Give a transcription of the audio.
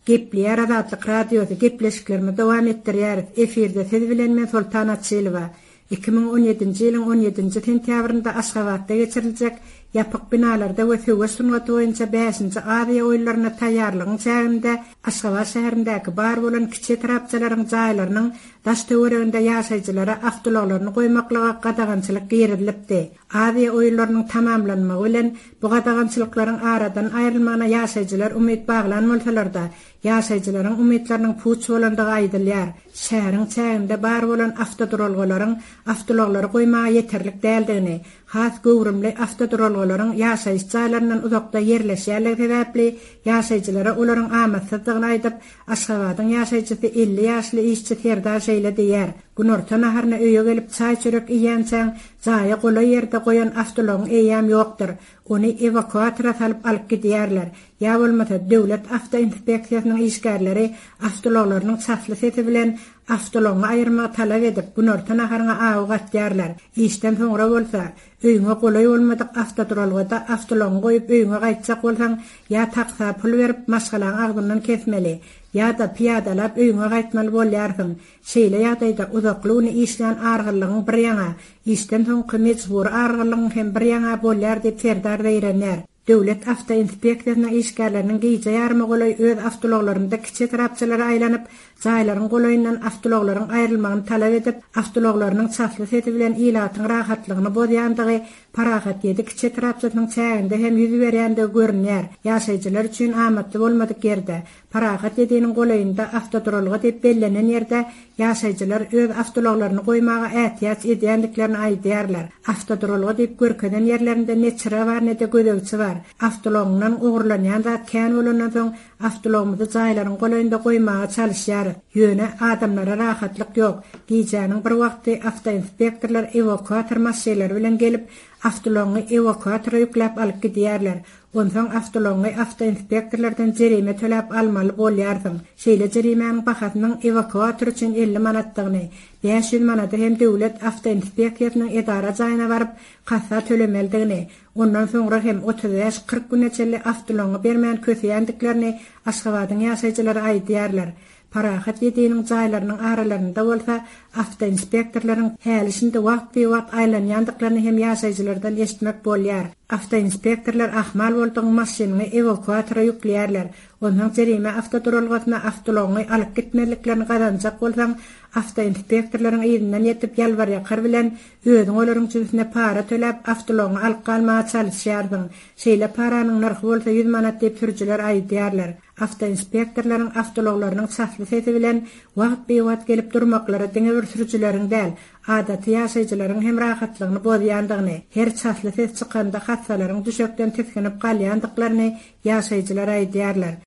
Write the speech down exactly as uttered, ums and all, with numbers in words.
Gepli Adatlık Radyo'da gepleşiklerimi devam ettirýär. Efirde siz bilen men Sultan Atçylova. iki bin on ýedinji ýylyň on ýedinji sentýabrynda Aşgabatda geçiriljek ýapyk binalarda we söwes sungaty boýunça beşinji Aziýa oýunlaryna taýýarlygyň çäginde Aşgabat şäherindäki bar bolan kiçik tarapçylaryň jaýlarynyň daş töwereginde ýaşaýjylara awtologlaryny goýmaklyga gadagançylyk girilipdi. Aziýa oýunlarynyň tamamlanmagy bilen bu gadagançylyklaryň aradan aýrylmagyna ýaşaýjylar umyt baglanmalsalar-da, ýaşaýjylaryň umytlarynyň puç bolandygy aýdylýar. Şäheriň çäginde bar bolan awtodrolgalaryň awtologlary goýmagy ýeterlik däldigini, has gowrumly awtodrolgalaryň ýaşaýyş jaýlaryndan uzakda ýerleşýärligi sebäpli ýaşaýjylara olaryň amatsızlygyny aýdyp, Aşgabatyň ýaşaýjysy elli ýaşly işçi Ferda şeýle diýär. Günorta naharyna öýe gelip çaý çörek iýençäň, jaýa golay ýerde goýan awtologyň eýýam ýokdur. Ony evakuatora salyp alyp gidýärler. Ýa bolmasa döwlet awto inspeksiýasynyň işgärleri awtologlarynyň çaply seti bilen awtology aýyrma talap edip günorta naharyna awy gatýarlar. Işden soňra bolsa, öýüňe golay bolmadyk awtodrolgada awtology goýup öýüňe gaýtjak bolsaň, ýa taksa pul berip maşgalaň agdyndan kesmeli, ýa da piýadalap öýüňe gaýtmaly bolýarsyň. Şeýle ýagdaýda uzaklygyny işlän argylygyň bir ýaňa, işden soňky mejbur argylygyň hem bir ýaňa bolýar diýip Serdar beýrenýär. Döwlet awto inspeksiýasynyň işgärleriniň giýje ýarmy golay öz awtologlarynda kiçik tarapçylara aýlanyp, jaýlaryň golaýyndan awtologlaryň aýrylmagyny talap edip, awtologlarynyň çaply seti bilen ilatyň rahatlygyny bozýandygy parahat ýedi kiçik tarapçylaryň çäginde hem ýüz berýändigi görünýär. Ýaşaýjylar üçin amatly bolmadyk ýerde, parahat ýediğiniň golaýynda awtodrolga diýip bellenen ýerde ýaşaýjylar öz awtologlaryny goýmaga ähtiýaç edýändiklerini aýdýarlar. Awtodrolga diýip görkeden ýerlerinde neçire bar nede gödegçi bar. Awtologyndan ogurlanýan zat kän bolandan soň awtologymyzy jaýlaryň golaýynda goýmaga çalışýar. Ýöne adamlara rahatlyk ýok. Giýjäniň bir wagty awto inspektorlar evakuator maşynaları bilen gelip awtology evakuatora ýüklep alyp gidýärler. Ondan awtology awto inspektorlardan jerime төлep almaly bolýarsyň. Şeýle jerimeň bahasynyň evakuator üçin elli manatdygyny, beş ýüz manata hem döwlet awto inspeksiýasynyň edara jaýyna baryp kassa tölemeldigini, ondan soňra hem otuz beş kırk güneçeli awtology bermän kösýändiklerini Aşgabatyň ýaşaýjylary aýdýarlar. Parahat ýediğiniň jaýlarynyň aralarynda bolsa, awto inspektorlaryň hälisinde wagt bir wagt aýlanýandyklaryny hem ýaşaýjylardan eşitmek bolýar. Awto inspektorlar ahmal boldyň maşynyny evakuatora ýüklýärler. Ondan jerime awtodrolgasyna awtology alyp gitmeliklerini gadanjak bolsaň, awto inspektorlaryň ýerinden ýetip ýalbarýakar bilen özüň olaryň jüzüne para төлep awtology alyp galmaga çalışýardyň. Şeýle paranyň narhy bolsa ýüz manat diýip sürüjüler aýdýarlar. Awto inspektorlaryň awtologlarynyň çaply seti bilen wagt beýwat gelip durmaklary diňe bir sürüjüleriň däl, adaty ýaşaýjylaryň hem rahatlygyny bozýandygyny, her çaply ses çykanda hassalaryň düşekden teskinip galýandyklaryny ýaşaýjylar aýdýarlar.